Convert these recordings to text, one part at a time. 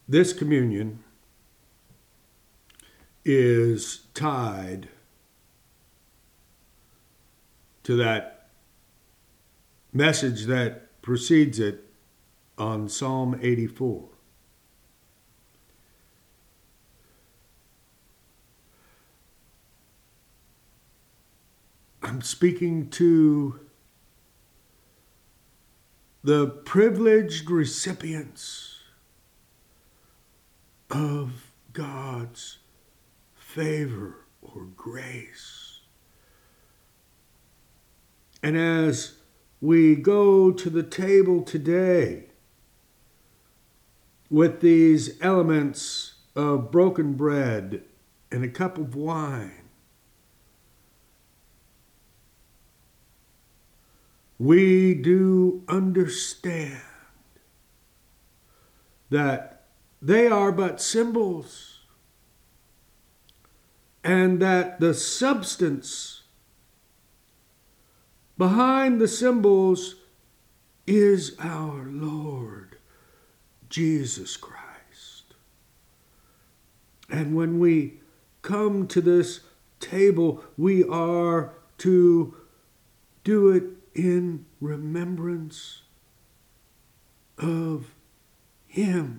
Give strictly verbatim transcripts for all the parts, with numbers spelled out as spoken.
This communion is tied to that message that precedes it on Psalm eighty-four. I'm speaking to the privileged recipients of God's favor or grace. And as we go to the table today with these elements of broken bread and a cup of wine, we do understand that they are but symbols, and that the substance behind the symbols is our Lord Jesus Christ. And when we come to this table, we are to do it in remembrance of Him.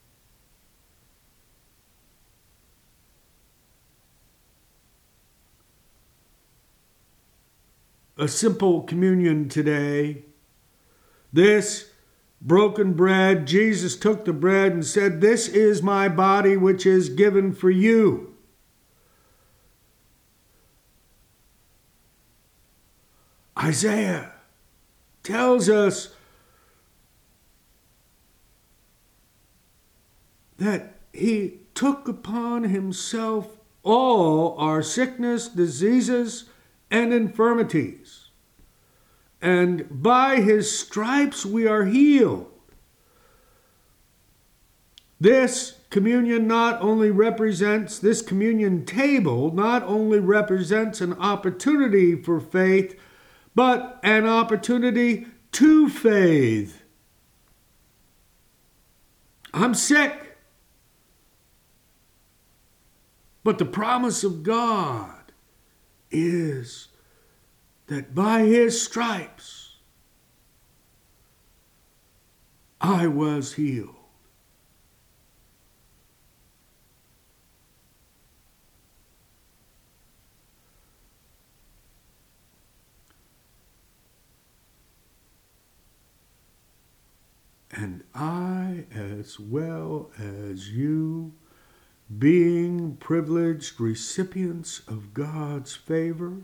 A simple communion today. This broken bread, Jesus took the bread and said, "This is my body which is given for you." Isaiah tells us that He took upon Himself all our sickness, diseases, and infirmities. And by His stripes we are healed. This communion not only represents, this communion table not only represents an opportunity for faith, but an opportunity to faith. I'm sick, but the promise of God is that by His stripes I was healed. And I, as well as you, being privileged recipients of God's favor,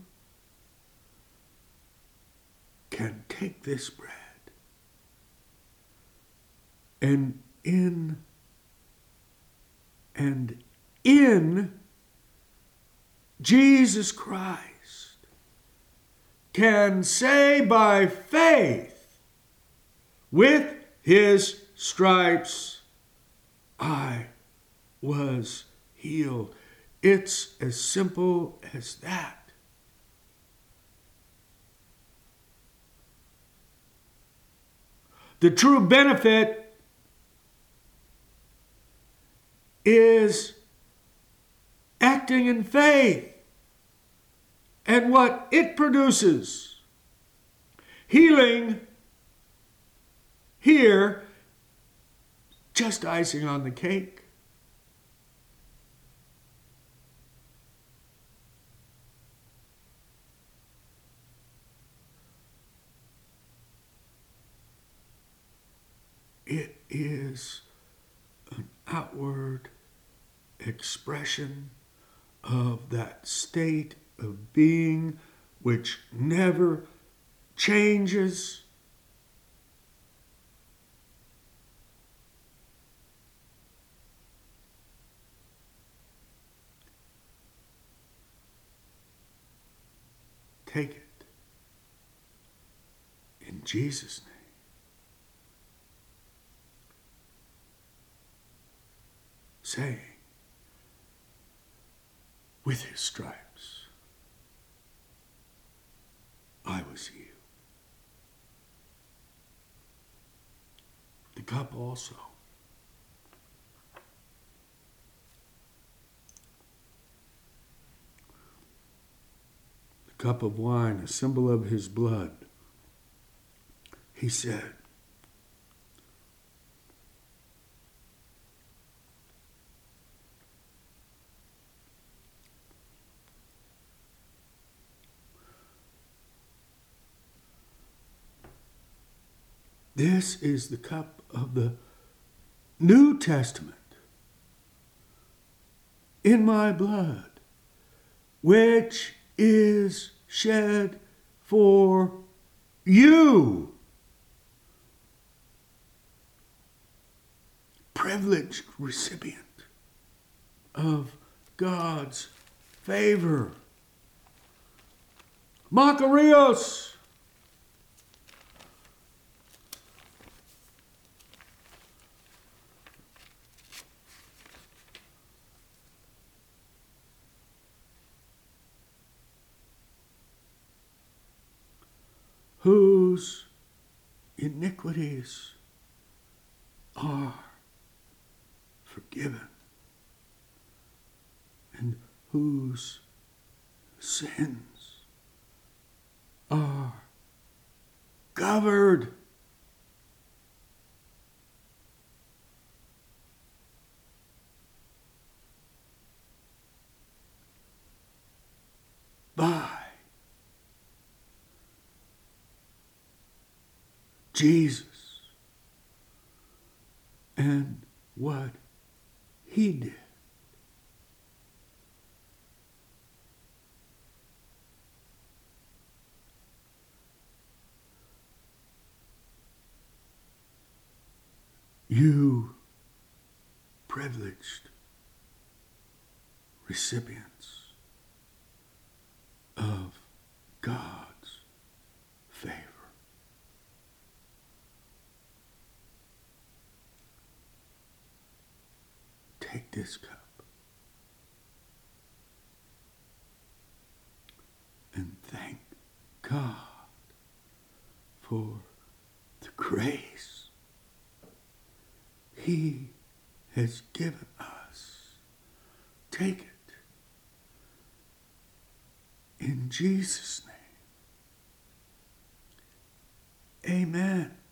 can take this bread and in and in Jesus Christ can say by faith, with His stripes I was healed. It's as simple as that. The true benefit is acting in faith and what it produces. Healing here, just icing on the cake. It is an outward expression of that state of being which never changes. Take it in Jesus' name. Saying, with His stripes I was healed. The cup also. cup of wine, a symbol of his blood, he said, this is the cup of the New Testament in my blood, which is shed for you. Privileged recipient of God's favor. Makarios. Whose iniquities are forgiven, and whose sins are covered. By Jesus and what he did. You privileged recipients of God's favor. Take this cup and thank God for the grace he has given us. Take it in Jesus' name. Amen.